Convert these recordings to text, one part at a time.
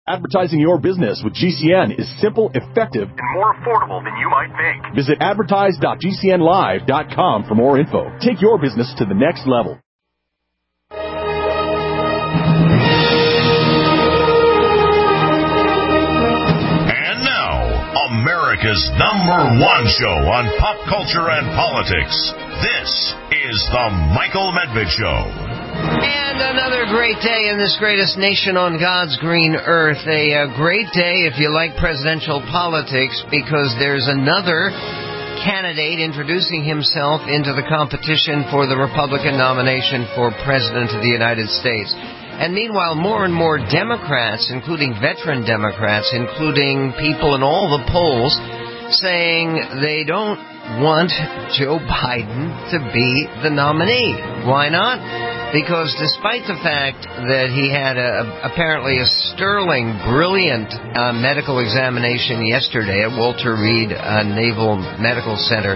Advertising your business with GCN is simple, effective, and more affordable than you might think. Visit advertise.gcnlive.com for more info. Take your business to the next level. And now, America's #1 show on pop culture and politics. This is The Michael Medved Show. And another great day in this greatest nation on God's green earth. A great day if you like presidential politics, because there's another candidate introducing himself into the competition for the Republican nomination for President of the United States. And meanwhile, more and more Democrats, including veteran Democrats, including people in all the polls, saying they don't want Joe Biden to be the nominee. Why not? Because despite the fact that he had apparently a sterling, brilliant medical examination yesterday at Walter Reed Naval Medical Center,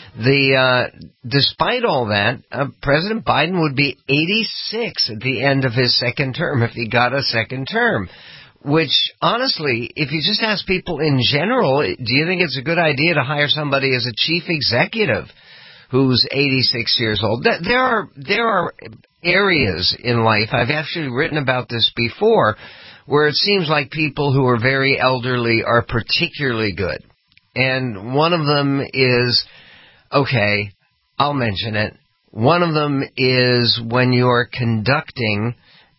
despite all that, President Biden would be 86 at the end of his second term if he got a second term. Which, honestly, if you just ask people in general, do you think it's a good idea to hire somebody as a chief executive who's 86 years old? There are areas in life, I've actually written about this before, where it seems like people who are very elderly are particularly good. And one of them is, okay, I'll mention it. One of them is when you're conducting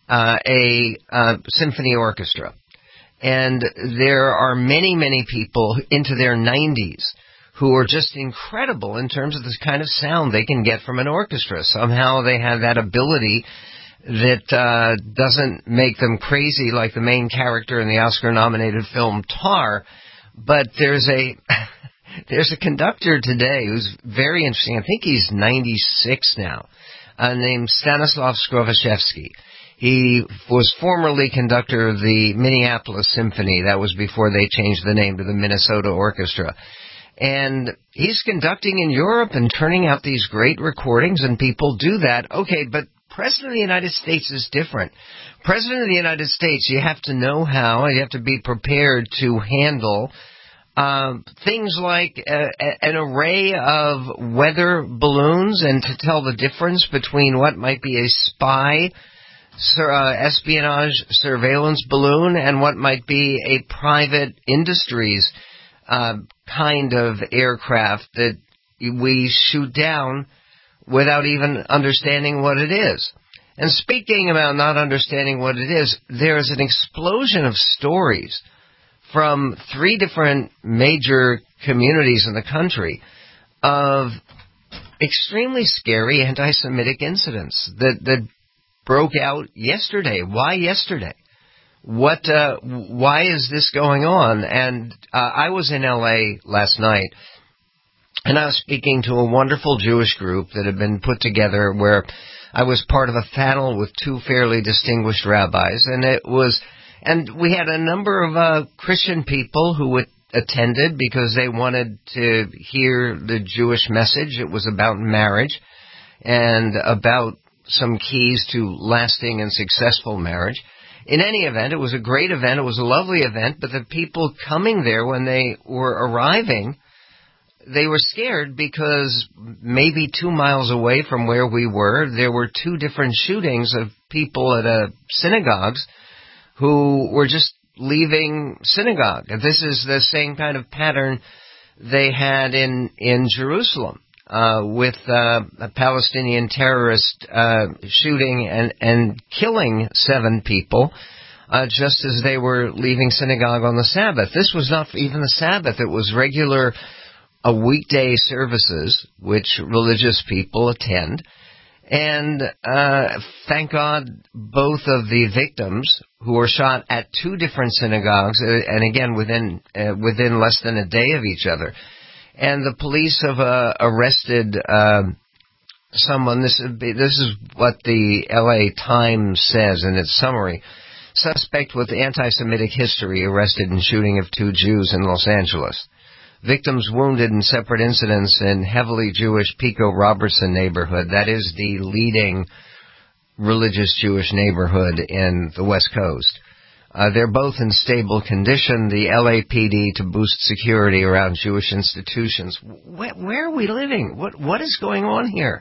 a symphony orchestra. And there are many, many people into their 90s who are just incredible in terms of the kind of sound they can get from an orchestra. Somehow they have that ability that doesn't make them crazy like the main character in the Oscar-nominated film Tar. But there's a conductor today who's very interesting. I think he's 96 now, named Stanislav Skrovaševský. He was formerly conductor of the Minneapolis Symphony. That was before they changed the name to the Minnesota Orchestra. And he's conducting in Europe and turning out these great recordings, and people do that. Okay, but President of the United States is different. President of the United States, you have to know how, you have to be prepared to handle things like an array of weather balloons, and to tell the difference between what might be a spy espionage surveillance balloon and what might be a private industries kind of aircraft that we shoot down without even understanding what it is. And speaking about not understanding what it is, there is an explosion of stories from 3 different major communities in the country of extremely scary anti-Semitic incidents that broke out yesterday. Why yesterday? Why is this going on? And I was in L.A. last night, and I was speaking to a wonderful Jewish group that had been put together where I was part of a panel with 2 fairly distinguished rabbis, and we had a number of Christian people who attended because they wanted to hear the Jewish message. It was about marriage and about some keys to lasting and successful marriage. In any event, it was a great event. It was a lovely event, but the people coming there, when they were arriving, they were scared because maybe 2 miles away from where we were, there were 2 different shootings of people at synagogues who were just leaving synagogue. And this is the same kind of pattern they had in Jerusalem. With a Palestinian terrorist shooting and killing 7 people just as they were leaving synagogue on the Sabbath. This was not even the Sabbath. It was regular weekday services which religious people attend. And thank God both of the victims who were shot at 2 different synagogues, and again within less than a day of each other. And the police have arrested someone. This is what the L.A. Times says in its summary. Suspect with anti-Semitic history arrested in shooting of 2 Jews in Los Angeles. Victims wounded in separate incidents in heavily Jewish Pico Robertson neighborhood. That is the leading religious Jewish neighborhood in the West Coast. They're both in stable condition. The LAPD to boost security around Jewish institutions. Where are we living? What is going on here?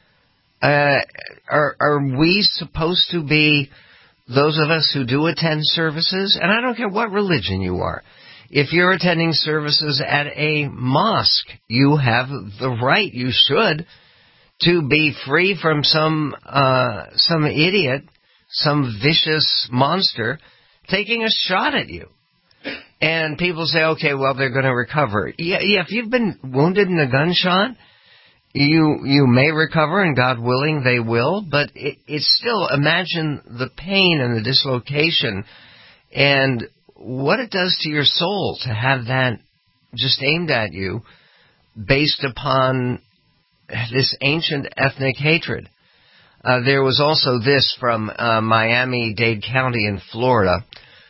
Are we supposed to be those of us who do attend services? And I don't care what religion you are. If you're attending services at a mosque, you have the right, you should, to be free from some idiot, some vicious monster taking a shot at you. And people say, okay, well, they're going to recover. Yeah, if you've been wounded in a gunshot, you may recover, and God willing, they will. But it's still, imagine the pain and the dislocation and what it does to your soul to have that just aimed at you based upon this ancient ethnic hatred. There was also this from Miami-Dade County in Florida.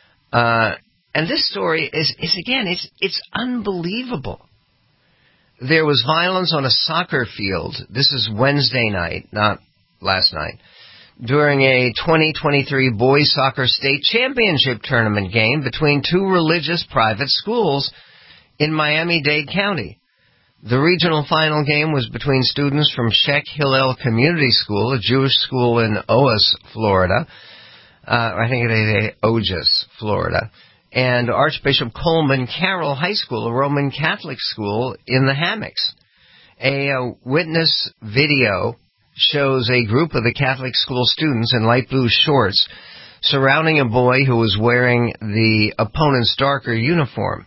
And this story is again, it's unbelievable. There was violence on a soccer field. This is Wednesday night, not last night, during a 2023 boys soccer state championship tournament game between two religious private schools in Miami-Dade County. The regional final game was between students from Sheikh Hillel Community School, a Jewish school in Oas, Florida. I think it is Ojas, Florida. And Archbishop Coleman Carroll High School, a Roman Catholic school in the Hammocks. A witness video shows a group of the Catholic school students in light blue shorts surrounding a boy who was wearing the opponent's darker uniform.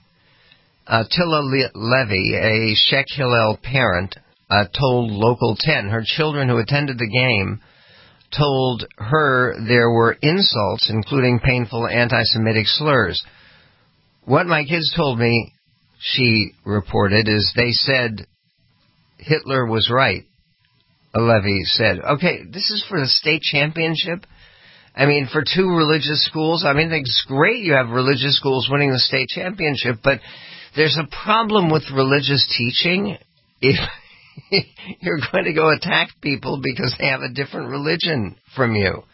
Tilla Levy, a Sheikh Hillel parent, told Local 10 her children who attended the game told her there were insults, including painful anti-Semitic slurs. What my kids told me, she reported, is they said Hitler was right, Levy said. Okay, this is for the state championship? I mean, for two religious schools? I mean, it's great you have religious schools winning the state championship, but there's a problem with religious teaching if you're going to go attack people because they have a different religion from you.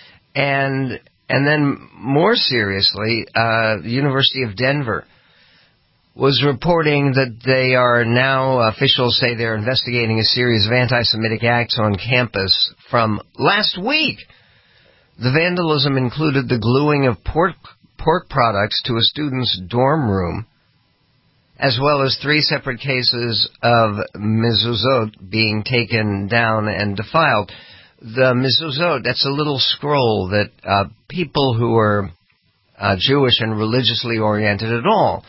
And then more seriously, the University of Denver was reporting that they are now, officials say they're investigating a series of anti-Semitic acts on campus from last week. The vandalism included the gluing of pork products to a student's dorm room, as well as 3 separate cases of mezuzot being taken down and defiled. The mezuzot, that's a little scroll that people who are Jewish and religiously oriented at all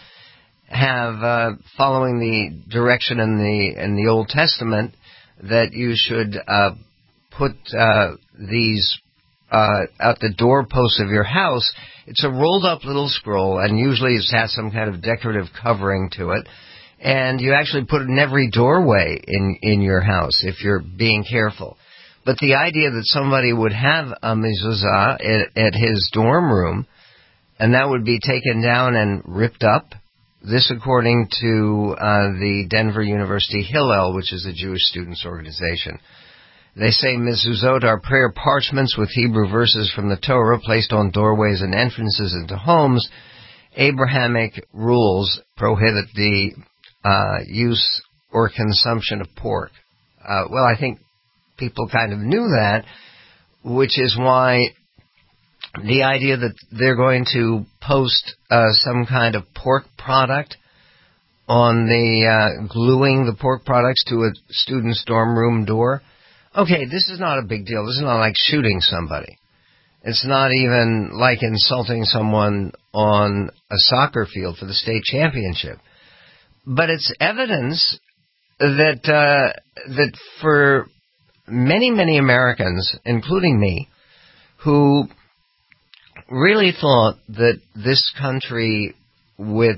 have, following the direction in the Old Testament, that you should put these at the doorposts of your house. It's a rolled-up little scroll, and usually it has some kind of decorative covering to it. And you actually put it in every doorway in your house if you're being careful. But the idea that somebody would have a mezuzah at his dorm room, and that would be taken down and ripped up, this according to the Denver University Hillel, which is a Jewish students' organization. They say mezuzot are prayer parchments with Hebrew verses from the Torah placed on doorways and entrances into homes. Abrahamic rules prohibit the use or consumption of pork. Well, I think people kind of knew that, which is why the idea that they're going to post some kind of pork product on the gluing the pork products to a student's dorm room door. Okay, this is not a big deal. This is not like shooting somebody. It's not even like insulting someone on a soccer field for the state championship. But it's evidence that for many, many Americans, including me, who really thought that this country, with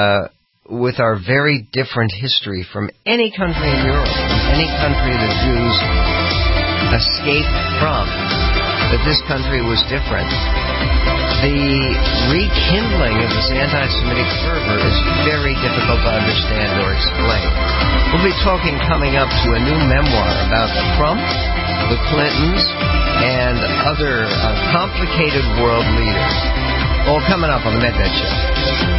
our very different history from any country in Europe, any country the Jews escaped from, that this country was different. The rekindling of this anti-Semitic fervor is very difficult to understand or explain. We'll be talking coming up to a new memoir about Trump, the Clintons, and other complicated world leaders. All coming up on the Medved Show.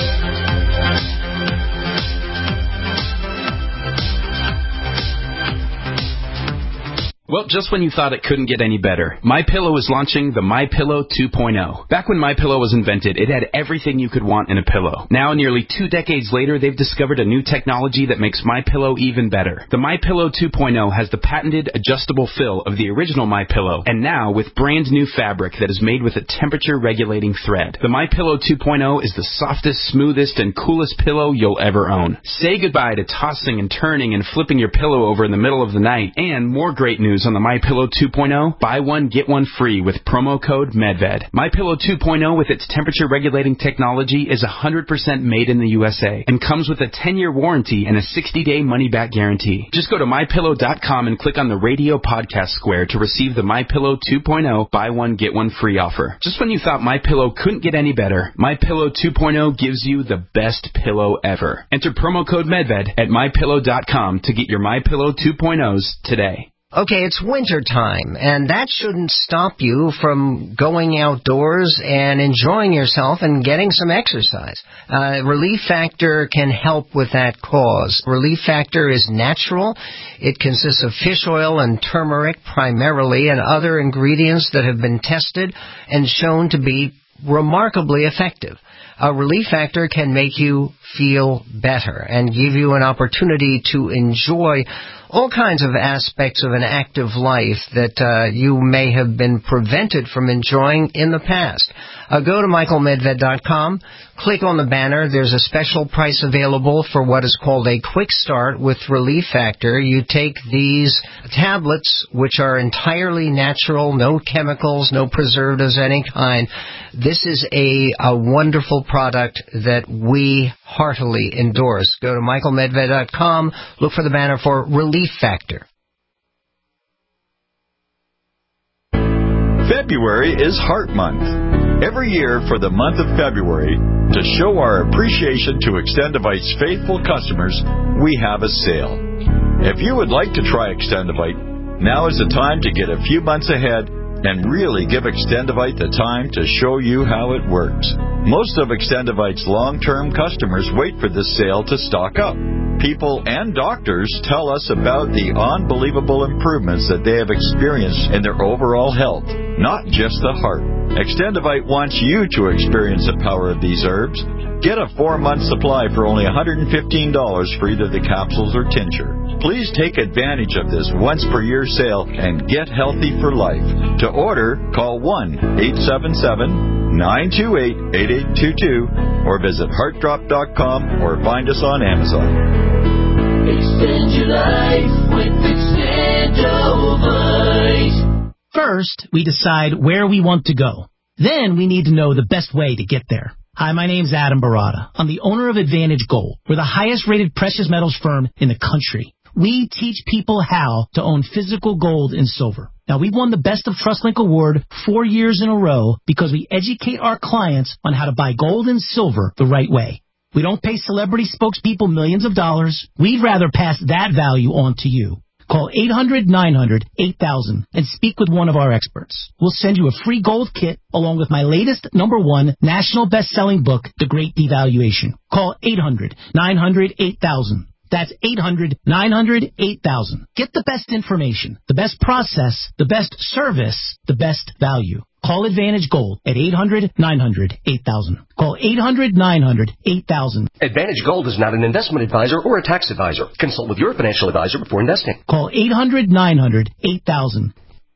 Well, just when you thought it couldn't get any better, MyPillow is launching the MyPillow 2.0. Back when MyPillow was invented, it had everything you could want in a pillow. Now, nearly 2 decades later, they've discovered a new technology that makes MyPillow even better. The MyPillow 2.0 has the patented adjustable fill of the original MyPillow, and now with brand new fabric that is made with a temperature-regulating thread. The MyPillow 2.0 is the softest, smoothest, and coolest pillow you'll ever own. Say goodbye to tossing and turning and flipping your pillow over in the middle of the night, and more great news on the MyPillow 2.0, buy one, get one free with promo code MedVed. MyPillow 2.0 with its temperature-regulating technology is 100% made in the USA and comes with a 10-year warranty and a 60-day money-back guarantee. Just go to MyPillow.com and click on the radio podcast square to receive the MyPillow 2.0 buy one, get one free offer. Just when you thought MyPillow couldn't get any better, MyPillow 2.0 gives you the best pillow ever. Enter promo code MedVed at MyPillow.com to get your MyPillow 2.0s today. Okay, it's winter time, and that shouldn't stop you from going outdoors and enjoying yourself and getting some exercise. Relief Factor can help with that cause. Relief Factor is natural. It consists of fish oil and turmeric primarily, and other ingredients that have been tested and shown to be remarkably effective. Relief Factor can make you feel better and give you an opportunity to enjoy all kinds of aspects of an active life that you may have been prevented from enjoying in the past. Go to michaelmedved.com, click on the banner. There's a special price available for what is called a quick start with Relief Factor. You take these tablets, which are entirely natural, no chemicals, no preservatives of any kind. This is a wonderful product that we heartily endorse. Go to michaelmedved.com, look for the banner for Relief Factor. February is Heart Month. Every year for the month of February, to show our appreciation to Extendivite's faithful customers, we have a sale. If you would like to try Extendivite, now is the time to get a few months ahead and really give Extendivite the time to show you how it works. Most of Extendivite's long-term customers wait for this sale to stock up. People and doctors tell us about the unbelievable improvements that they have experienced in their overall health, not just the heart. Extendivite wants you to experience the power of these herbs. Get a 4-month supply for only $115 for either the capsules or tincture. Please take advantage of this once-per-year sale and get healthy for life. To order, call 1-877-928-8822 or visit heartdrop.com or find us on Amazon. Extend your life with Extendivite. First, we decide where we want to go. Then we need to know the best way to get there. Hi, my name's Adam Barada. I'm the owner of Advantage Gold. We're the highest-rated precious metals firm in the country. We teach people how to own physical gold and silver. Now, we've won the Best of TrustLink Award 4 years in a row because we educate our clients on how to buy gold and silver the right way. We don't pay celebrity spokespeople millions of dollars. We'd rather pass that value on to you. Call 800-900-8000 and speak with one of our experts. We'll send you a free gold kit along with my latest #1 national best-selling book, The Great Devaluation. Call 800-900-8000. That's 800-900-8000. Get the best information, the best process, the best service, the best value. Call Advantage Gold at 800-900-8000. Call 800-900-8000. Advantage Gold is not an investment advisor or a tax advisor. Consult with your financial advisor before investing. Call 800-900-8000.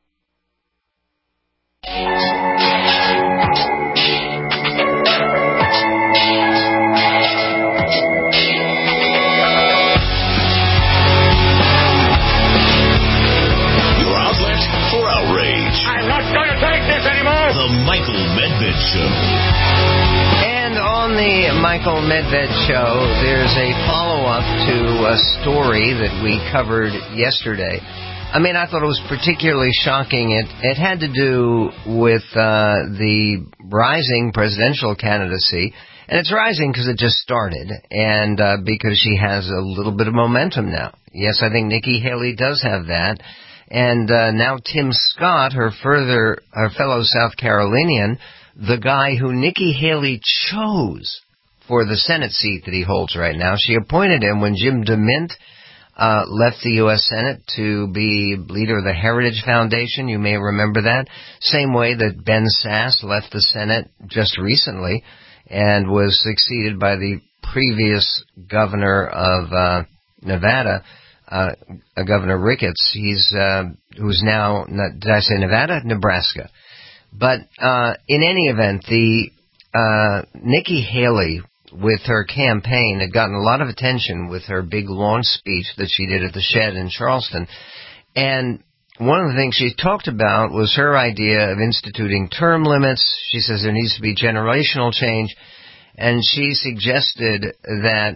The Michael Medved Show. And on the Michael Medved Show, there's a follow-up to a story that we covered yesterday. I mean, I thought it was particularly shocking. It had to do with the rising presidential candidacy. And it's rising because it just started, and because she has a little bit of momentum now. Yes, I think Nikki Haley does have that. And now Tim Scott, her fellow South Carolinian, the guy who Nikki Haley chose for the Senate seat that he holds right now. She appointed him when Jim DeMint left the U.S. Senate to be leader of the Heritage Foundation. You may remember that. Same way that Ben Sasse left the Senate just recently and was succeeded by the previous governor of Nevada, Governor Ricketts. Who's now, did I say Nevada? Nebraska. But in any event, Nikki Haley, with her campaign, had gotten a lot of attention with her big launch speech that she did at the Shed in Charleston. And one of the things she talked about was her idea of instituting term limits. She says there needs to be generational change. And she suggested that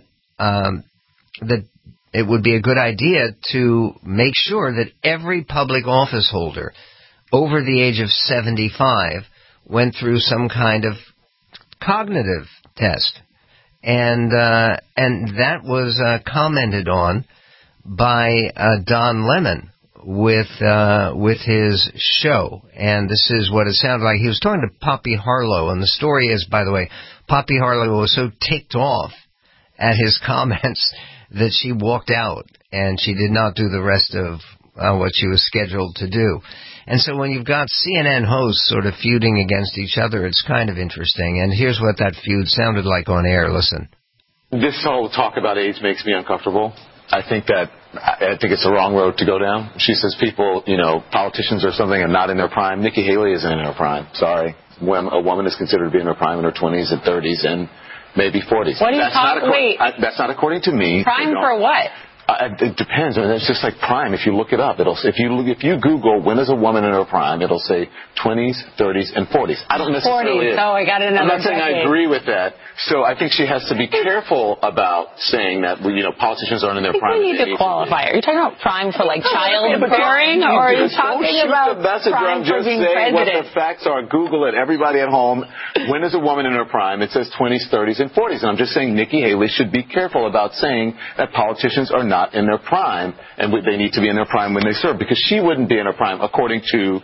it would be a good idea to make sure that every public office holder over the age of 75 went through some kind of cognitive test. And that was commented on by Don Lemon with his show. And this is what it sounded like. He was talking to Poppy Harlow, and the story is, by the way, Poppy Harlow was so ticked off at his comments that she walked out, and she did not do the rest of what she was scheduled to do. And so when you've got CNN hosts sort of feuding against each other, it's kind of interesting. And here's what that feud sounded like on air. Listen. This whole talk about age makes me uncomfortable. I think it's the wrong road to go down. She says people, politicians or something are not in their prime. Nikki Haley isn't in her prime. Sorry. When a woman is considered to be in her prime in her 20s and 30s and maybe 40s. What are you talking? Wait. That's not according to me. Prime for what? It depends. I mean, it's just like prime. If you look it up, if you Google when is a woman in her prime, it'll say 20s, 30s, and 40s. I don't necessarily. 40s. Oh, I got another. I'm not saying I agree with that. So I think she has to be careful about saying that politicians aren't in their prime. You need to qualify. Are you talking about prime for like childbearing, or are you talking about prime for being president? What the facts are. Google it. Everybody at home. When is a woman in her prime? It says 20s, 30s, and 40s. And I'm just saying Nikki Haley should be careful about saying that politicians are not in their prime, and they need to be in their prime when they serve, because she wouldn't be in her prime according to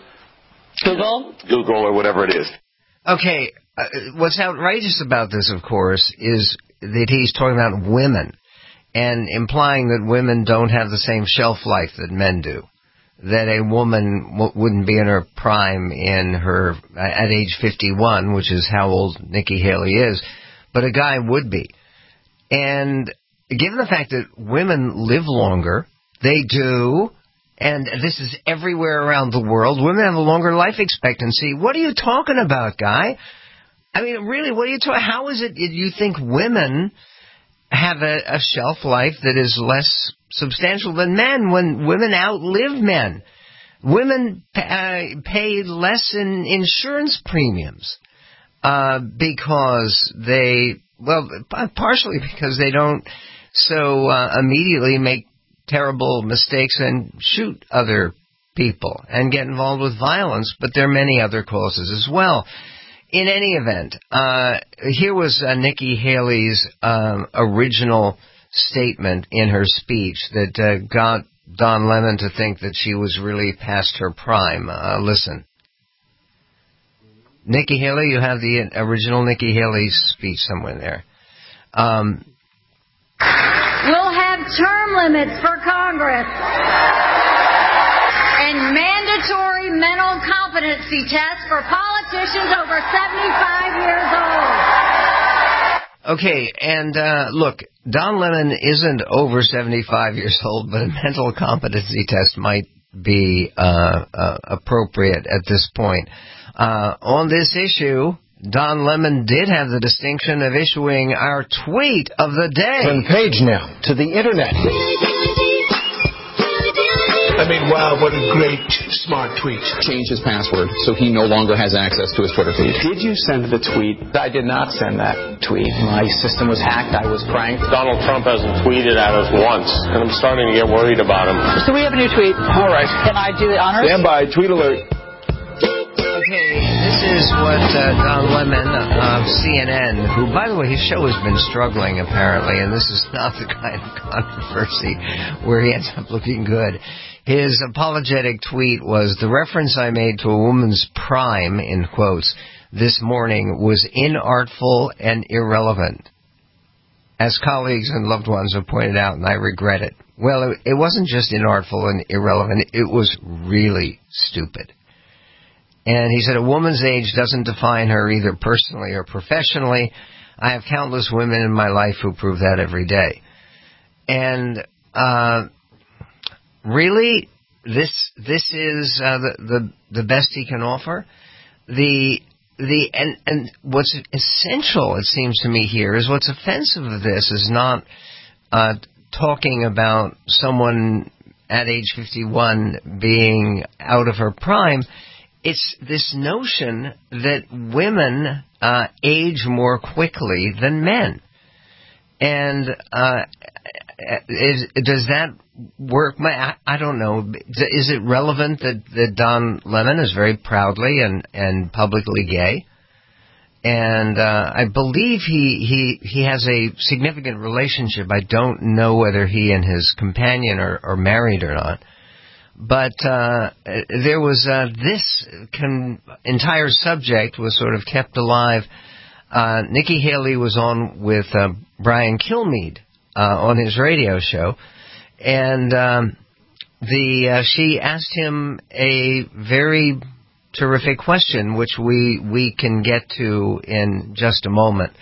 Google or whatever it is. Okay, what's outrageous about this, of course, is that he's talking about women and implying that women don't have the same shelf life that men do. That a woman wouldn't be in her prime at age 51, which is how old Nikki Haley is, but a guy would be. And given the fact that women live longer, they do, and this is everywhere around the world, women have a longer life expectancy. What are you talking about, guy? I mean, really, what are you talking? How is it you think women have a shelf life that is less substantial than men when women outlive men? Women pay less in insurance premiums because partially because they don't so immediately make terrible mistakes and shoot other people and get involved with violence, but there are many other causes as well. In any event, here was Nikki Haley's original statement in her speech that got Don Lemon to think that she was really past her prime. Listen. Nikki Haley, you have the original Nikki Haley's speech somewhere there. We'll have term limits for Congress and mandatory mental competency tests for politicians over 75 years old. Okay, and look, Don Lemon isn't over 75 years old, but a mental competency test might be appropriate at this point. On this issue, Don Lemon did have the distinction of issuing our tweet of the day. Front page now, to the internet. I mean, wow, what a great, smart tweet. Changed his password, so he no longer has access to his Twitter feed. Did you send the tweet? I did not send that tweet. My system was hacked. I was pranked. Donald Trump hasn't tweeted at us once, and I'm starting to get worried about him. So we have a new tweet. All right. Can I do the honors? Stand by. Tweet alert. Okay, this is what Don Lemon of CNN, who, by the way, his show has been struggling, apparently, and this is not the kind of controversy where he ends up looking good. His apologetic tweet was, the reference I made to a woman's prime, in quotes, this morning was inartful and irrelevant. As colleagues and loved ones have pointed out, and I regret it. Well, it wasn't just inartful and irrelevant, it was really stupid. And he said, a woman's age doesn't define her either personally or professionally. I have countless women in my life who prove that every day. And really, this is the best he can offer. And what's essential, it seems to me here, is what's offensive of this is not talking about someone at age 51 being out of her prime. It's this notion that women age more quickly than men. And does that work? I don't know. Is it relevant that Don Lemon is very proudly and publicly gay? And I believe he has a significant relationship. I don't know whether he and his companion are married or not. But there was this entire subject was sort of kept alive. Nikki Haley was on with Brian Kilmeade on his radio show, and she asked him a very terrific question, which we can get to in just a moment.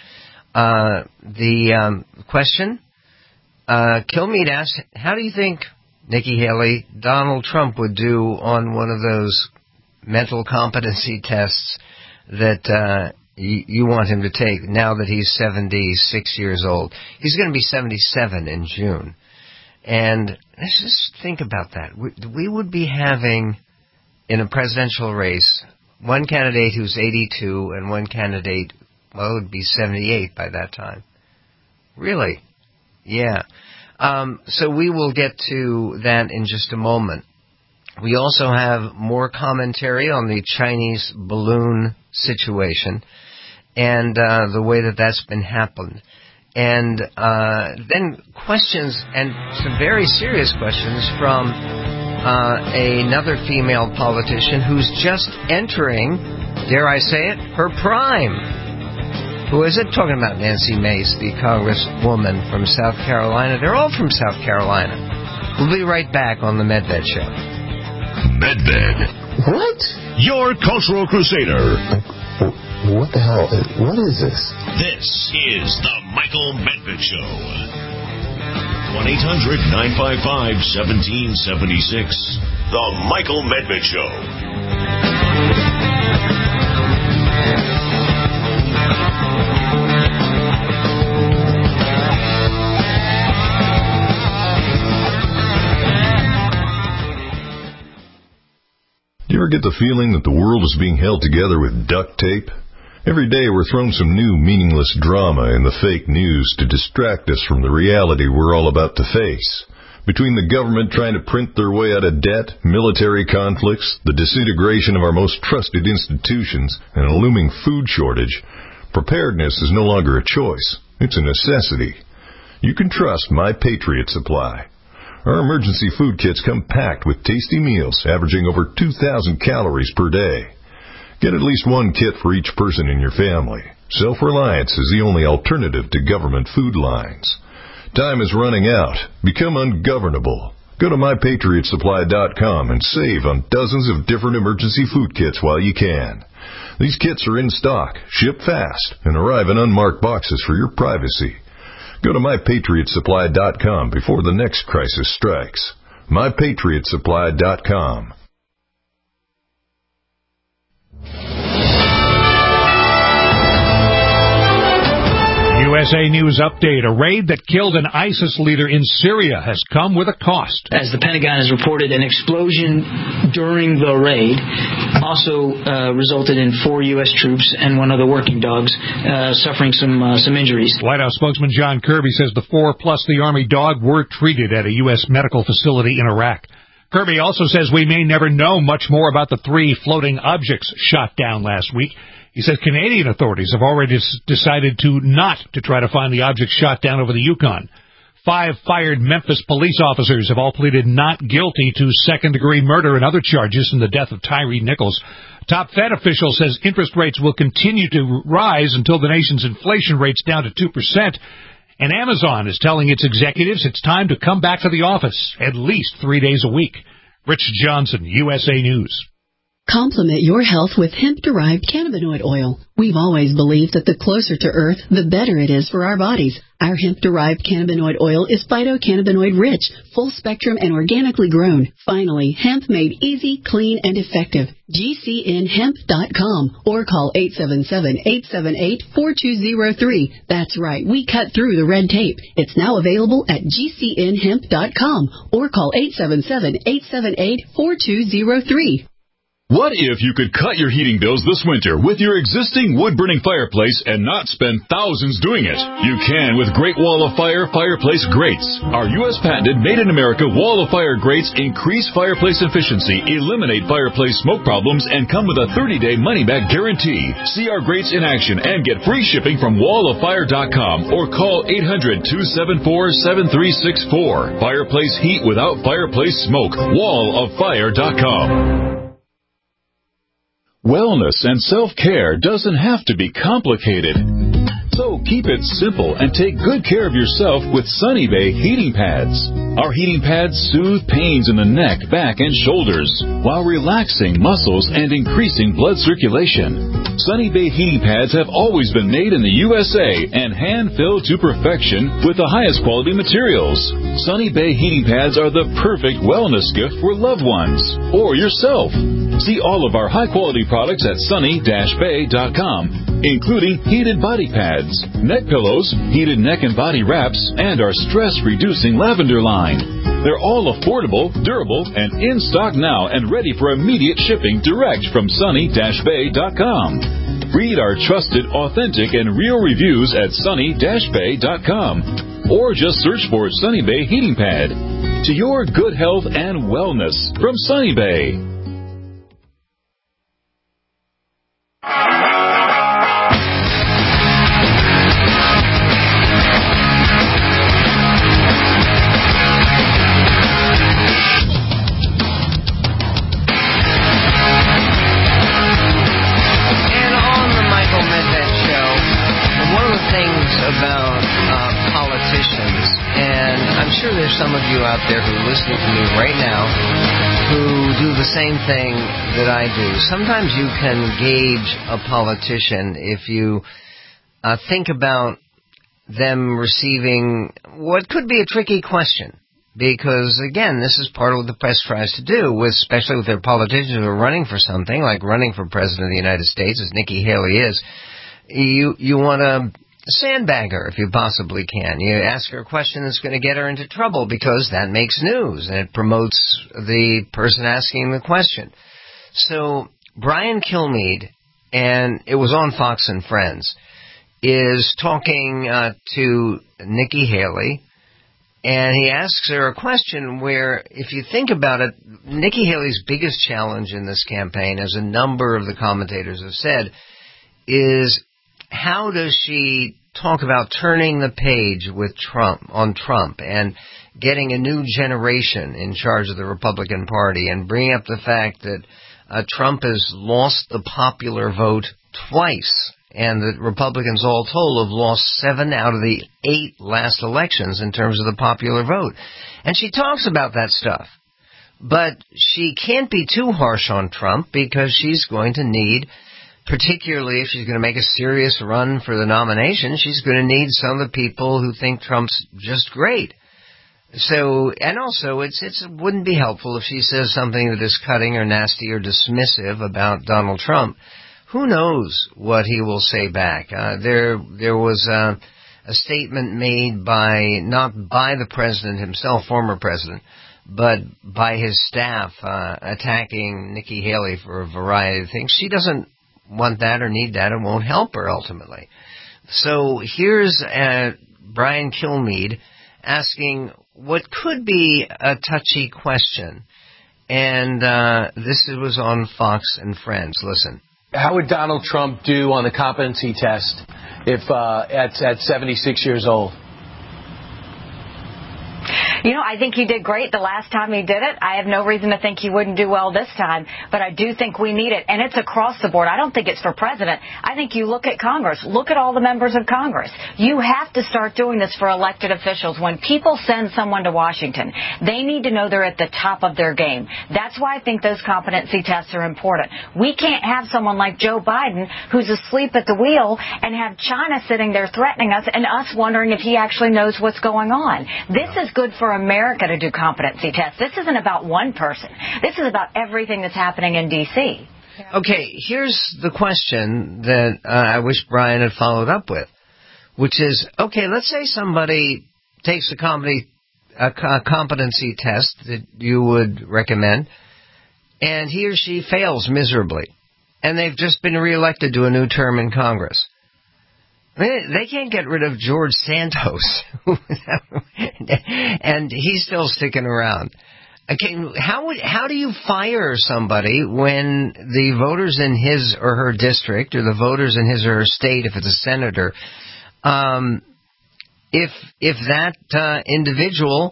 The question, Kilmeade asked, how do you think, Nikki Haley, Donald Trump would do on one of those mental competency tests that you want him to take now that he's 76 years old? He's going to be 77 in June. And let's just think about that. We would be having, in a presidential race, one candidate who's 82 and one candidate, well, it would be 78 by that time. Really? Yeah. So we will get to that in just a moment. We also have more commentary on the Chinese balloon situation and the way that's been happened. And then questions, and some very serious questions from another female politician who's just entering, dare I say it, her prime. Who is it? Talking about Nancy Mace, the congresswoman from South Carolina. They're all from South Carolina. We'll be right back on the Medved Show. Medved. What? Your cultural crusader. What the hell? What is this? This is the Michael Medved Show. 1-800-955-1776. The Michael Medved Show. Do you ever get the feeling that the world is being held together with duct tape? Every day we're thrown some new meaningless drama in the fake news to distract us from the reality we're all about to face. Between the government trying to print their way out of debt, military conflicts, the disintegration of our most trusted institutions, and a looming food shortage, preparedness is no longer a choice. It's a necessity. You can trust My Patriot Supply. Our emergency food kits come packed with tasty meals averaging over 2,000 calories per day. Get at least one kit for each person in your family. Self-reliance is the only alternative to government food lines. Time is running out. Become ungovernable. Go to MyPatriotSupply.com and save on dozens of different emergency food kits while you can. These kits are in stock, ship fast, and arrive in unmarked boxes for your privacy. Go to MyPatriotSupply.com before the next crisis strikes. MyPatriotSupply.com. USA News Update. A raid that killed an ISIS leader in Syria has come with a cost. As the Pentagon has reported, an explosion during the raid also resulted in 4 U.S. troops and one of the working dogs suffering some injuries. White House spokesman John Kirby says the 4 plus the Army dog were treated at a U.S. medical facility in Iraq. Kirby also says we may never know much more about the 3 floating objects shot down last week. He says Canadian authorities have already decided to try to find the objects shot down over the Yukon. 5 fired Memphis police officers have all pleaded not guilty to second-degree murder and other charges in the death of Tyree Nichols. Top Fed official says interest rates will continue to rise until the nation's inflation rate's down to 2%. And Amazon is telling its executives it's time to come back to the office at least 3 days a week. Rich Johnson, USA News. Complement your health with hemp-derived cannabinoid oil. We've always believed that the closer to Earth, the better it is for our bodies. Our hemp-derived cannabinoid oil is phytocannabinoid-rich, full-spectrum, and organically grown. Finally, hemp made easy, clean, and effective. GCNhemp.com or call 877-878-4203. That's right, we cut through the red tape. It's now available at GCNhemp.com or call 877-878-4203. What if you could cut your heating bills this winter with your existing wood-burning fireplace and not spend thousands doing it? You can with Great Wall of Fire fireplace grates. Our U.S. patented made-in-America Wall of Fire grates increase fireplace efficiency, eliminate fireplace smoke problems, and come with a 30-day money-back guarantee. See our grates in action and get free shipping from walloffire.com or call 800-274-7364. Fireplace heat without fireplace smoke. walloffire.com. Wellness and self-care doesn't have to be complicated. So keep it simple and take good care of yourself with Sunny Bay heating pads. Our heating pads soothe pains in the neck, back, and shoulders while relaxing muscles and increasing blood circulation. Sunny Bay heating pads have always been made in the USA and hand-filled to perfection with the highest quality materials. Sunny Bay heating pads are the perfect wellness gift for loved ones or yourself. See all of our high-quality products at sunny-bay.com, including heated body pads, neck pillows, heated neck and body wraps, and our stress-reducing lavender line. They're all affordable, durable, and in stock now and ready for immediate shipping direct from sunny-bay.com. Read our trusted, authentic, and real reviews at sunny-bay.com. Or just search for Sunny Bay Heating Pad. To your good health and wellness from Sunny Bay. Some of you out there who are listening to me right now who do the same thing that I do. Sometimes you can gauge a politician if you think about them receiving what could be a tricky question. Because, again, this is part of what the press tries to do, especially with their politicians who are running for something, like running for President of the United States, as Nikki Haley is. You want to sandbag her if you possibly can. You ask her a question that's going to get her into trouble because that makes news and it promotes the person asking the question. So Brian Kilmeade, and it was on Fox and Friends, is talking to Nikki Haley, and he asks her a question where, if you think about it, Nikki Haley's biggest challenge in this campaign, as a number of the commentators have said, is how does she talk about turning the page with Trump and getting a new generation in charge of the Republican Party and bringing up the fact that Trump has lost the popular vote twice and that Republicans all told have lost 7 out of the 8 last elections in terms of the popular vote. And she talks about that stuff. But she can't be too harsh on Trump because she's going to need, particularly if she's going to make a serious run for the nomination, she's going to need some of the people who think Trump's just great. So, and also, it wouldn't be helpful if she says something that is cutting or nasty or dismissive about Donald Trump. Who knows what he will say back? There was a statement made not by the president himself, former president, but by his staff, attacking Nikki Haley for a variety of things. She doesn't want that or need that. It won't help her ultimately. So here's Brian Kilmeade asking what could be a touchy question. And this was on Fox and Friends. Listen. How would Donald Trump do on the competency test if at 76 years old? I think he did great the last time he did it. I have no reason to think he wouldn't do well this time, but I do think we need it, and it's across the board. I don't think it's for president. I think you look at Congress. Look at all the members of Congress. You have to start doing this for elected officials. When people send someone to Washington, they need to know they're at the top of their game. That's why I think those competency tests are important. We can't have someone like Joe Biden who's asleep at the wheel and have China sitting there threatening us and us wondering if he actually knows what's going on. This is good for America to do competency tests. This isn't about one person. This is about everything that's happening in D.C. Okay, here's the question that I wish Brian had followed up with, which is, okay, let's say somebody takes a competency test that you would recommend, and he or she fails miserably, and they've just been reelected to a new term in Congress. They can't get rid of George Santos, and he's still sticking around. Okay, how do you fire somebody when the voters in his or her district, or the voters in his or her state, if it's a senator, if that individual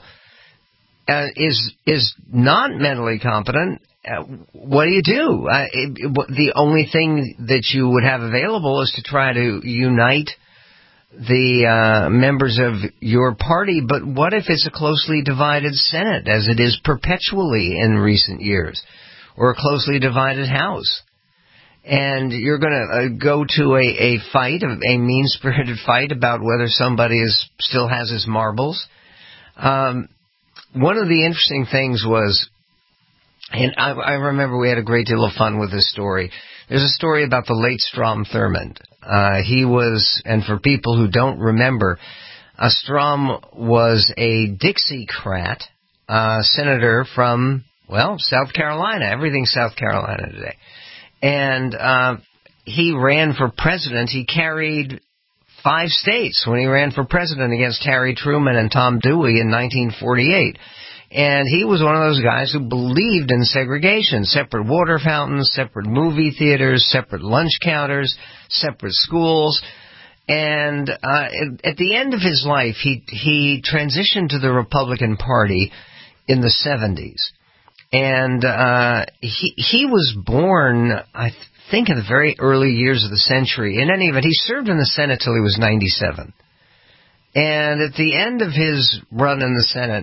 is not mentally competent? What do you do? The only thing that you would have available is to try to unite the members of your party. But what if it's a closely divided Senate, as it is perpetually in recent years, or a closely divided House? And you're going to go to a fight, a mean-spirited fight about whether somebody still has his marbles. One of the interesting things was, and I remember we had a great deal of fun with this story. There's a story about the late Strom Thurmond. He was, and for people who don't remember, Strom was a Dixiecrat senator from, South Carolina. Everything's South Carolina today. And he ran for president. He carried 5 states when he ran for president against Harry Truman and Tom Dewey in 1948. And he was one of those guys who believed in segregation, separate water fountains, separate movie theaters, separate lunch counters, separate schools. And at the end of his life, he transitioned to the Republican Party in the 70s. And he was born, I think, in the very early years of the century. In any event, he served in the Senate till he was 97. And at the end of his run in the Senate,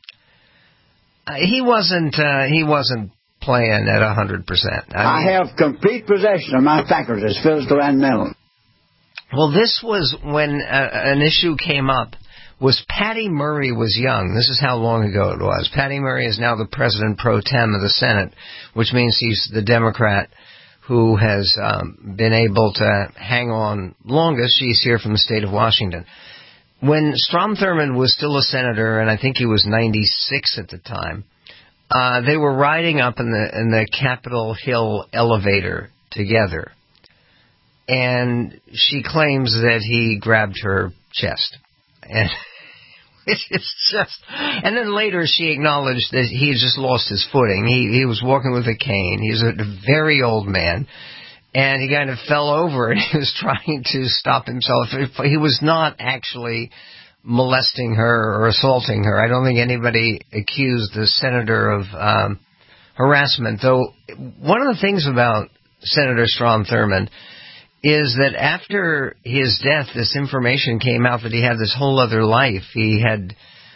he wasn't playing at 100%. I have complete possession of my faculties, physical and mental. Well, this was when an issue came up. Was Patty Murray was young. This is how long ago it was. Patty Murray is now the president pro tem of the Senate, which means he's the Democrat who has been able to hang on longest. She's here from the state of Washington. When Strom Thurmond was still a senator, and I think he was 96 at the time, they were riding up in the Capitol Hill elevator together, and she claims that he grabbed her chest. And it's just, and then later she acknowledged that he had just lost his footing. He was walking with a cane. He's a very old man, and he kind of fell over, and he was trying to stop himself. He was not actually molesting her or assaulting her. I don't think anybody accused the senator of harassment, though one of the things about Senator Strom Thurmond is that after his death, this information came out that he had this whole other life. He had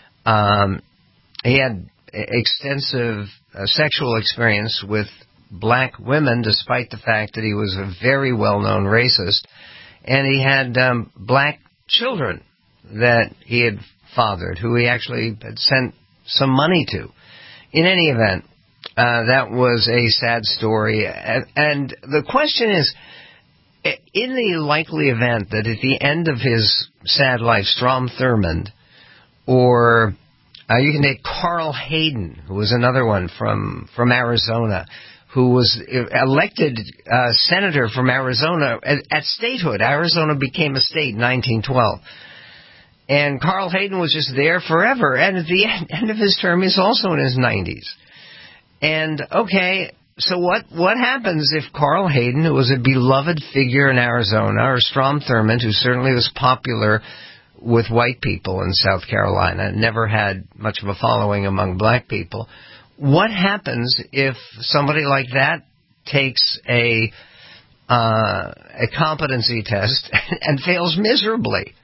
extensive sexual experience with black women, despite the fact that he was a very well-known racist, and he had black children that he had fathered, who he actually had sent some money to. In any event, that was a sad story, and the question is, in the likely event that at the end of his sad life, Strom Thurmond, or you can take Carl Hayden, who was another one from Arizona, who was elected senator from Arizona at statehood. Arizona became a state in 1912. And Carl Hayden was just there forever. And at the end of his term, he's also in his 90s. And, okay, so what happens if Carl Hayden, who was a beloved figure in Arizona, or Strom Thurmond, who certainly was popular with white people in South Carolina, never had much of a following among black people. What happens if somebody like that takes a competency test and fails miserably?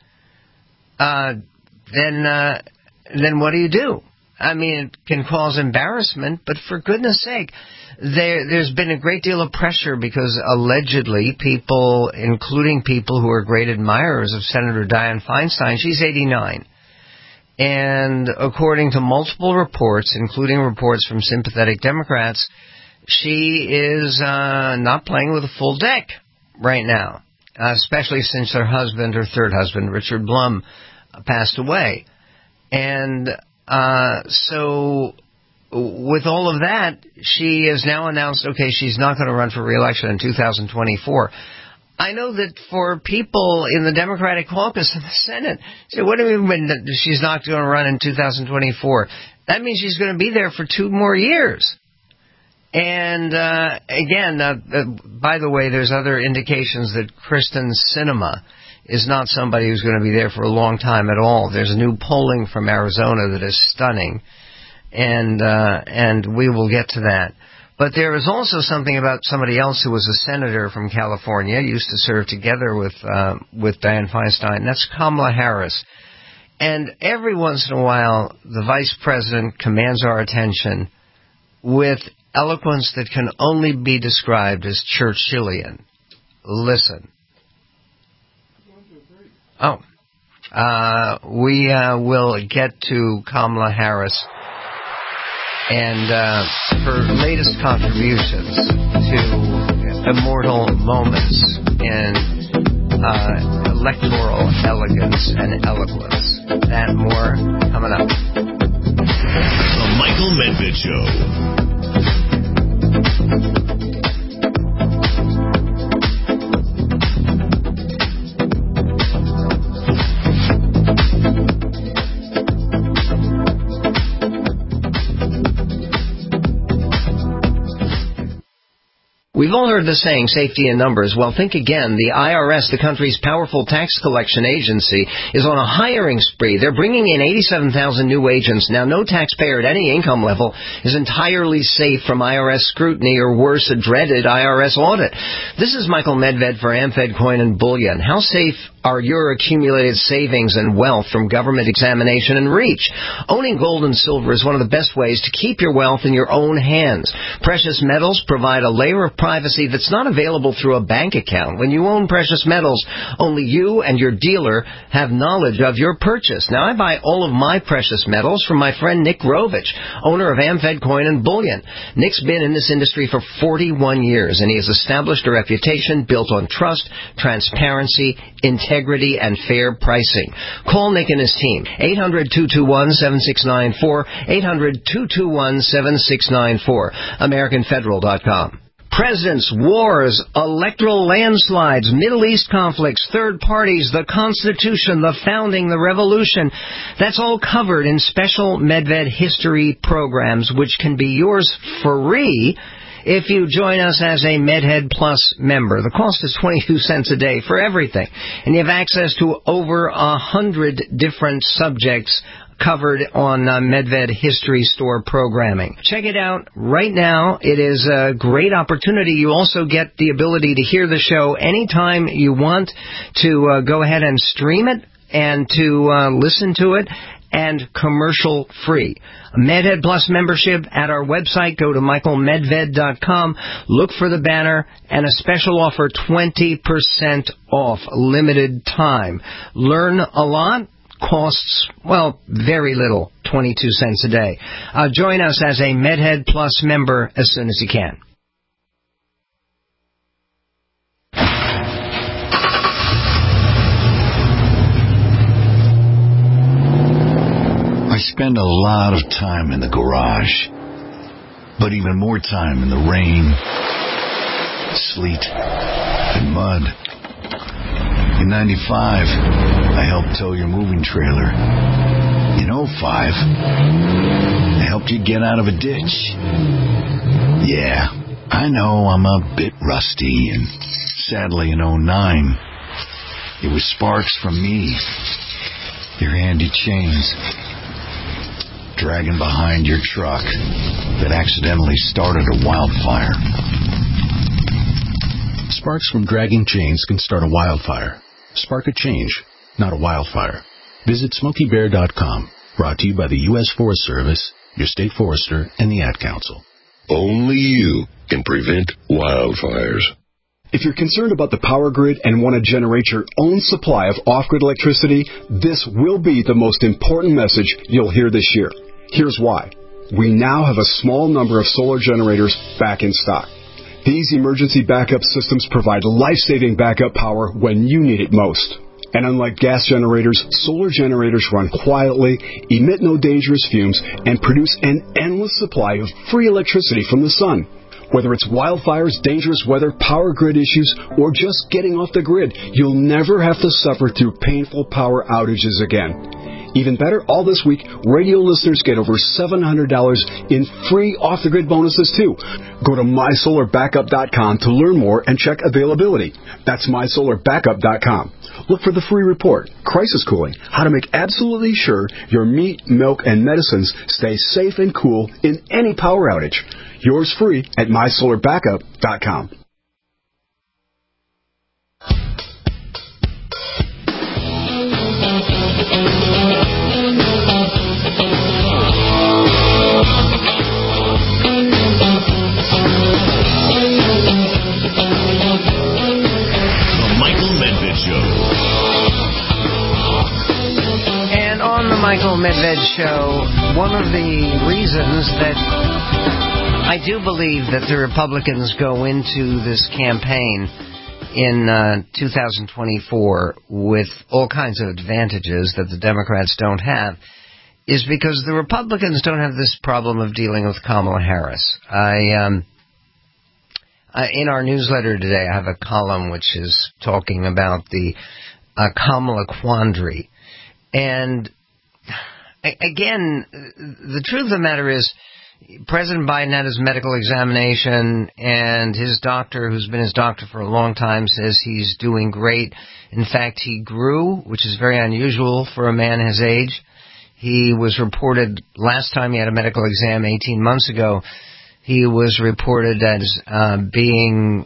Then what do? I mean, it can cause embarrassment, but for goodness sake, there's been a great deal of pressure because allegedly people, including people who are great admirers of Senator Dianne Feinstein, she's 89. And according to multiple reports, including reports from sympathetic Democrats, she is not playing with a full deck right now, especially since her third husband, Richard Blum, passed away. And so with all of that, she has now announced, okay, she's not going to run for re-election in 2024. I know that for people in the Democratic caucus in the Senate, say, what do you mean that she's not going to run in 2024? That means she's going to be there for 2 more years. And again, by the way, there's other indications that Kristen Sinema is not somebody who's going to be there for a long time at all. There's new polling from Arizona that is stunning, and we will get to that. But there is also something about somebody else who was a senator from California, used to serve together with Dianne Feinstein. That's Kamala Harris. And every once in a while, the vice president commands our attention with eloquence that can only be described as Churchillian. Listen. We will get to Kamala Harris and her latest contributions to immortal moments in electoral elegance and eloquence. That more coming up. The Michael Medved Show. We've all heard the saying, safety in numbers. Well, think again. The IRS, the country's powerful tax collection agency, is on a hiring spree. They're bringing in 87,000 new agents. Now, no taxpayer at any income level is entirely safe from IRS scrutiny or worse, a dreaded IRS audit. This is Michael Medved for AmFed Coin and Bullion. How safe are your accumulated savings and wealth from government examination and reach? Owning gold and silver is one of the best ways to keep your wealth in your own hands. Precious metals provide a layer of privacy that's not available through a bank account. When you own precious metals, only you and your dealer have knowledge of your purchase. Now, I buy all of my precious metals from my friend Nick Rovich, owner of AmFed Coin and Bullion. Nick's been in this industry for 41 years, and he has established a reputation built on trust, transparency, integrity, and fair pricing. Call Nick and his team. 800-221-7694, 800-221-7694, AmericanFederal.com. Presidents, wars, electoral landslides, Middle East conflicts, third parties, the Constitution, the founding, the revolution. That's all covered in special Medved history programs, which can be yours free if you join us as a MedHead Plus member. The cost is 22 cents a day for everything, and you have access to over 100 different subjects covered on Medved History Store programming. Check it out right now. It is a great opportunity. You also get the ability to hear the show anytime you want, to go ahead and stream it and to listen to it, and commercial free. MedHead Plus membership at our website. Go to michaelmedved.com. Look for the banner and a special offer, 20% off, limited time. Learn a lot. Costs, well, very little, 22 cents a day. Join us as a MedHead Plus member as soon as you can. I spend a lot of time in the garage, but even more time in the rain, sleet, and mud. In 95, I helped tow your moving trailer. In 05, I helped you get out of a ditch. Yeah, I know I'm a bit rusty, and sadly in 09, it was sparks from me handy chains, dragging behind your truck that accidentally started a wildfire. Sparks from dragging chains can start a wildfire. Spark a change, not a wildfire. Visit SmokeyBear.com. Brought to you by the U.S. Forest Service, your state forester, and the Ad Council. Only you can prevent wildfires. If you're concerned about the power grid and want to generate your own supply of off-grid electricity, this will be the most important message you'll hear this year. Here's why. We now have a small number of solar generators back in stock. These emergency backup systems provide life-saving backup power when you need it most. And unlike gas generators, solar generators run quietly, emit no dangerous fumes, and produce an endless supply of free electricity from the sun. Whether it's wildfires, dangerous weather, power grid issues, or just getting off the grid, you'll never have to suffer through painful power outages again. Even better, all this week, radio listeners get over $700 in free off-the-grid bonuses, too. Go to MySolarBackup.com to learn more and check availability. That's MySolarBackup.com. Look for the free report, Crisis Cooling, how to make absolutely sure your meat, milk, and medicines stay safe and cool in any power outage. Yours free at MySolarBackup.com. Michael Medved Show, one of the reasons that I do believe that the Republicans go into this campaign in 2024 with all kinds of advantages that the Democrats don't have is because the Republicans don't have this problem of dealing with Kamala Harris. In our newsletter today, I have a column which is talking about the Kamala quandary. And again, the truth of the matter is, President Biden had his medical examination, and his doctor, who's been his doctor for a long time, says he's doing great. In fact, he grew, which is very unusual for a man his age. He was reported, last time he had a medical exam 18 months ago, he was reported as being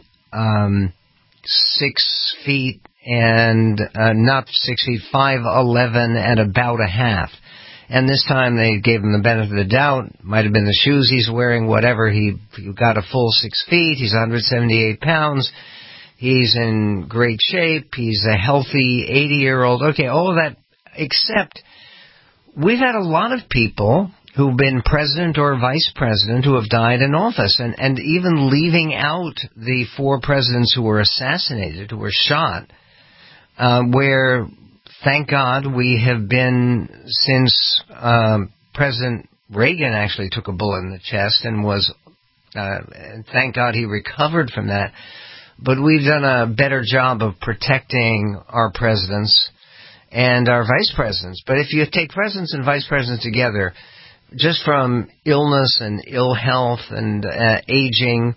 6 feet and not 6 feet, 5'11" and about a half. And this time they gave him the benefit of the doubt. Might have been the shoes he's wearing, whatever. He got a full 6 feet. He's 178 pounds. He's in great shape. He's a healthy 80-year-old. Okay, all of that, except we've had a lot of people who've been president or vice president who have died in office. And even leaving out the 4 presidents who were assassinated, who were shot, where, thank God, we have been, since President Reagan actually took a bullet in the chest and was, thank God he recovered from that. But we've done a better job of protecting our presidents and our vice presidents. But if you take presidents and vice presidents together, just from illness and ill health and aging,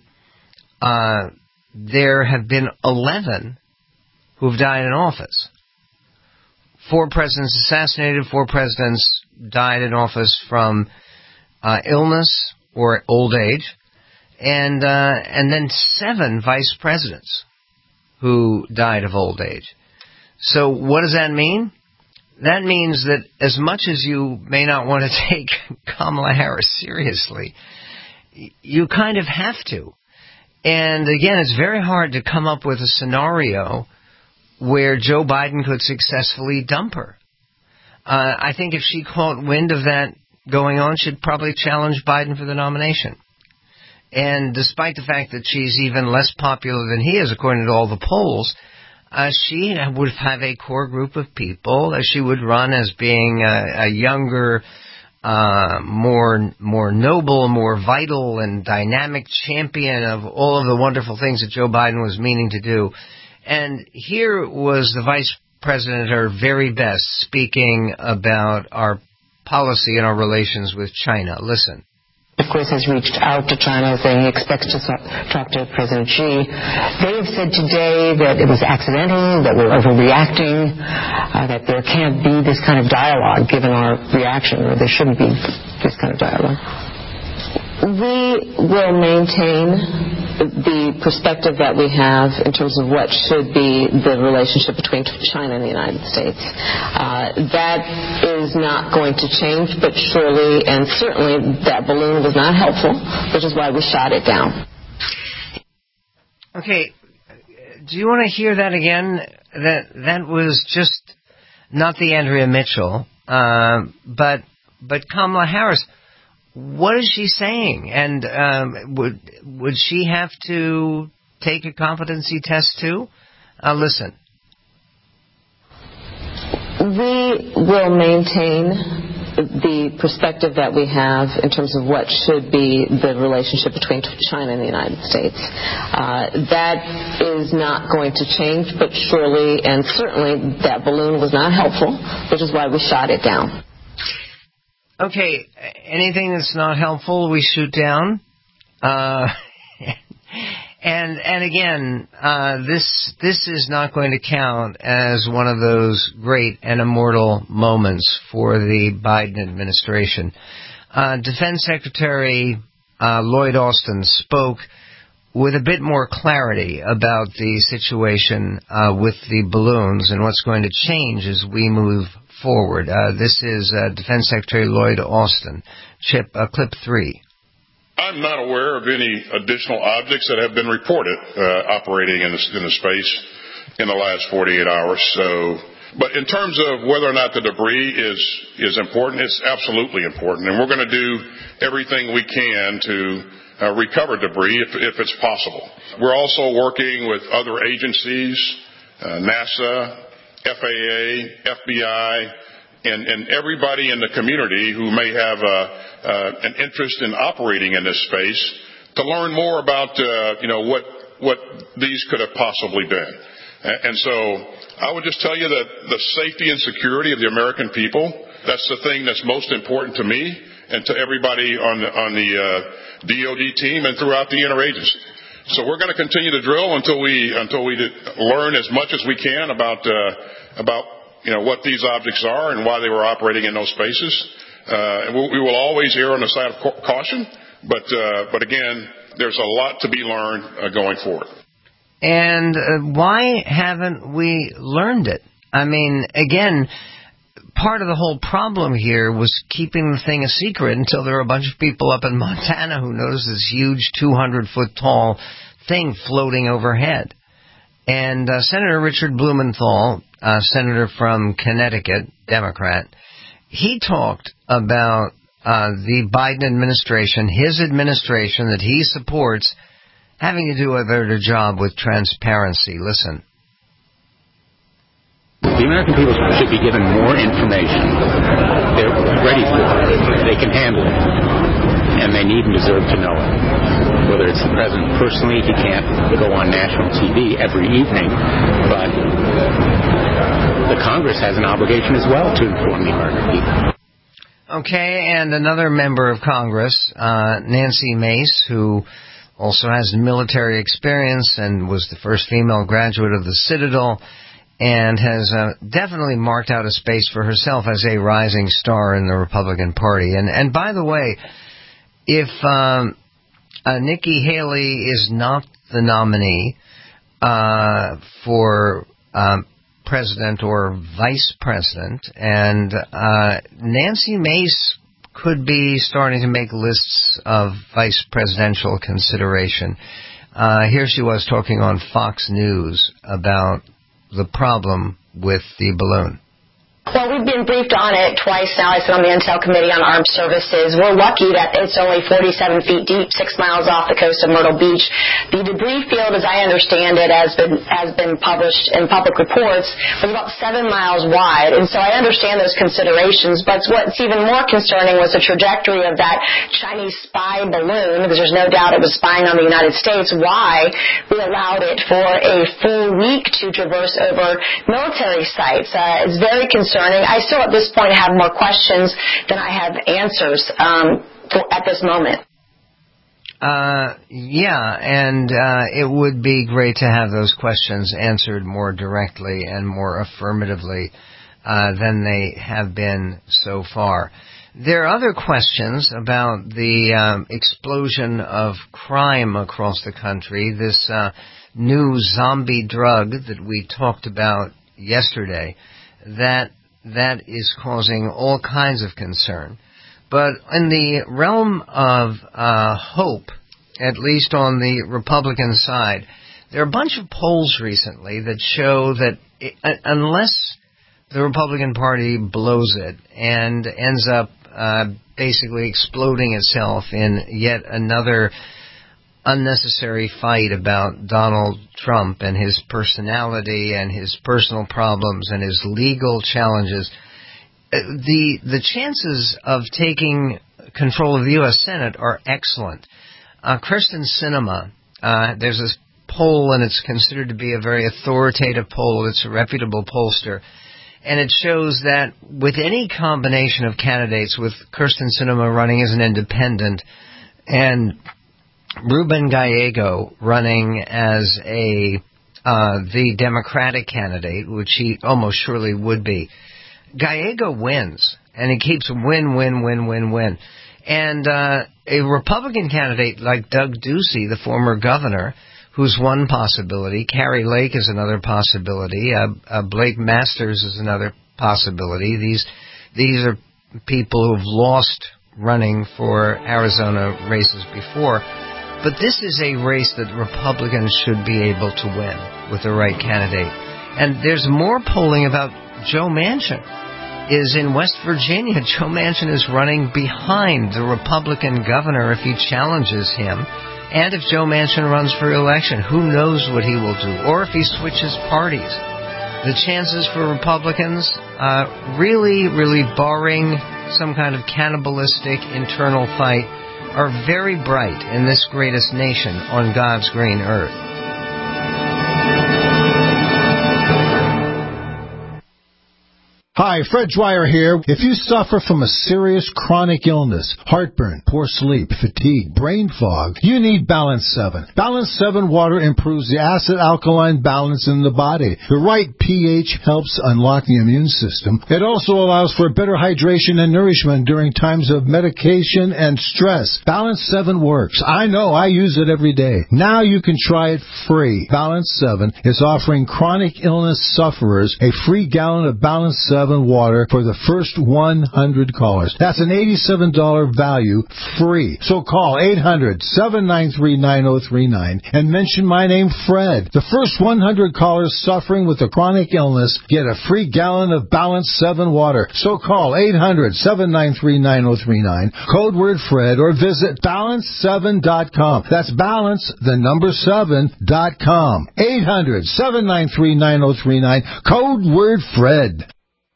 there have been 11 who've died in office. 4 presidents assassinated, 4 presidents died in office from illness or old age, and then 7 vice presidents who died of old age. So what does that mean? That means that as much as you may not want to take Kamala Harris seriously, you kind of have to. And again, it's very hard to come up with a scenario where Joe Biden could successfully dump her. I think if she caught wind of that going on, she'd probably challenge Biden for the nomination. And despite the fact that she's even less popular than he is, according to all the polls, she would have a core group of people that she would run as being a younger, more noble, more vital and dynamic champion of all of the wonderful things that Joe Biden was meaning to do. And here was the vice president at her very best, speaking about our policy and our relations with China. Listen. of course, has reached out to China saying he expects to talk to President Xi. They have said today that it was accidental, that we're overreacting, that there can't be this kind of dialogue given our reaction, or there shouldn't be this kind of dialogue. We will maintain the perspective that we have in terms of what should be the relationship between China and the United States. That is not going to change, but surely and certainly that balloon was not helpful, which is why we shot it down. Okay, do you want to hear that again? That was just not the Andrea Mitchell, but Kamala Harris. What is she saying? And would she have to take a competency test too? Listen. We will maintain the perspective that we have in terms of what should be the relationship between China and the United States. That is not going to change, but surely and certainly that balloon was not helpful, which is why we shot it down. Okay, anything that's not helpful, we shoot down. And again, this is not going to count as one of those great and immortal moments for the Biden administration. Defense Secretary Lloyd Austin spoke with a bit more clarity about the situation with the balloons and what's going to change as we move forward. This is Defense Secretary Lloyd Austin. Clip 3. I'm not aware of any additional objects that have been reported operating in the space in the last 48 hours. But in terms of whether or not the debris is important, it's absolutely important, and we're going to do everything we can to recover debris if it's possible. We're also working with other agencies, NASA, FAA, FBI, and everybody in the community who may have an interest in operating in this space to learn more about what these could have possibly been. And so I would just tell you that the safety and security of the American people, that's the thing that's most important to me and to everybody on the DOD team and throughout the interagency. So we're going to continue to drill until we learn as much as we can about what these objects are and why they were operating in those spaces. And we will always err on the side of caution, but again, there's a lot to be learned going forward. And why haven't we learned it? I mean, again, part of the whole problem here was keeping the thing a secret until there were a bunch of people up in Montana who noticed this huge 200-foot-tall thing floating overhead. And Senator Richard Blumenthal, senator from Connecticut, Democrat, he talked about the Biden administration, his administration that he supports, having to do a better job with transparency. Listen. The American people should be given more information. They're ready for it. They can handle it. And they need and deserve to know it. Whether it's the president personally, he can't go on national TV every evening, but the Congress has an obligation as well to inform the American people. Okay, and another member of Congress, Nancy Mace, who also has military experience and was the first female graduate of the Citadel, and has definitely marked out a space for herself as a rising star in the Republican Party. And by the way, if Nikki Haley is not the nominee for president or vice president, and Nancy Mace could be starting to make lists of vice presidential consideration. Here she was talking on Fox News about the problem with the balloon. Well, we've been briefed on it twice now. I sit on the Intel Committee on Armed Services. We're lucky that it's only 47 feet deep, 6 miles off the coast of Myrtle Beach. The debris field, as I understand it, has been published in public reports, was about 7 miles wide. And so I understand those considerations. But what's even more concerning was the trajectory of that Chinese spy balloon, because there's no doubt it was spying on the United States. Why we allowed it for a full week to traverse over military sites. It's very concerning. concerning. I still at this point have more questions than I have answers at this moment. It would be great to have those questions answered more directly and more affirmatively than they have been so far. There are other questions about the explosion of crime across the country, this new zombie drug that we talked about yesterday, that is causing all kinds of concern. But in the realm of hope, at least on the Republican side, there are a bunch of polls recently that show that unless the Republican Party blows it and ends up basically exploding itself in yet another unnecessary fight about Donald Trump and his personality and his personal problems and his legal challenges, the chances of taking control of the U.S. Senate are excellent. Kyrsten Sinema, there's this poll, and it's considered to be a very authoritative poll. It's a reputable pollster. And it shows that with any combination of candidates, with Kyrsten Sinema running as an independent and Ruben Gallego running as the Democratic candidate, which he almost surely would be, Gallego wins, and he keeps win. And a Republican candidate like Doug Ducey, the former governor, who's one possibility, Carrie Lake is another possibility, Blake Masters is another possibility. These are people who've lost running for Arizona races before. But this is a race that Republicans should be able to win with the right candidate. And there's more polling about Joe Manchin. Is in West Virginia. Joe Manchin is running behind the Republican governor if he challenges him. And if Joe Manchin runs for election, who knows what he will do? Or if he switches parties. The chances for Republicans, really barring some kind of cannibalistic internal fight, are very bright in this greatest nation on God's green earth. Hi, Fred Dwyer here. If you suffer from a serious chronic illness, heartburn, poor sleep, fatigue, brain fog, you need Balance 7. Balance 7 water improves the acid-alkaline balance in the body. The right pH helps unlock the immune system. It also allows for better hydration and nourishment during times of medication and stress. Balance 7 works. I know, I use it every day. Now you can try it free. Balance 7 is offering chronic illness sufferers a free gallon of Balance 7 water for the first 100 callers. That's an $87 value free. So call 800-793-9039 and mention my name, Fred. The first 100 callers suffering with a chronic illness get a free gallon of Balance 7 water. So call 800-793-9039, code word Fred, or visit balance7.com. That's balance, the number 7.com. 800-793-9039, code word Fred.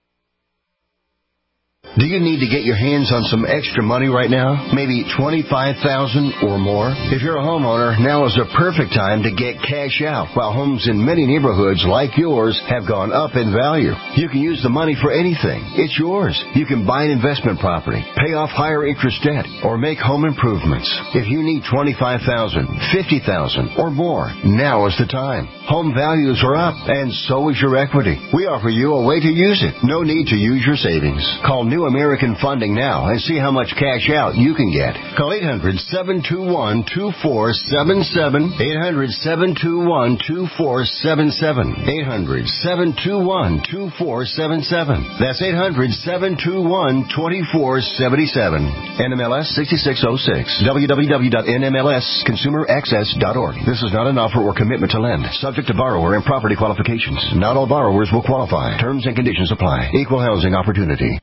Do you need to get your hands on some extra money right now? Maybe $25,000 or more? If you're a homeowner, now is the perfect time to get cash out while homes in many neighborhoods like yours have gone up in value. You can use the money for anything. It's yours. You can buy an investment property, pay off higher interest debt, or make home improvements. If you need $25,000, $50,000 or more, now is the time. Home values are up, and so is your equity. We offer you a way to use it. No need to use your savings. Call New American Funding now and see how much cash out you can get. Call 800-721-2477. 800-721-2477. 800-721-2477. That's 800-721-2477. NMLS 6606. www.nmlsconsumeraccess.org. This is not an offer or commitment to lend. Subject to borrower and property qualifications. Not all borrowers will qualify. Terms and conditions apply. Equal housing opportunity.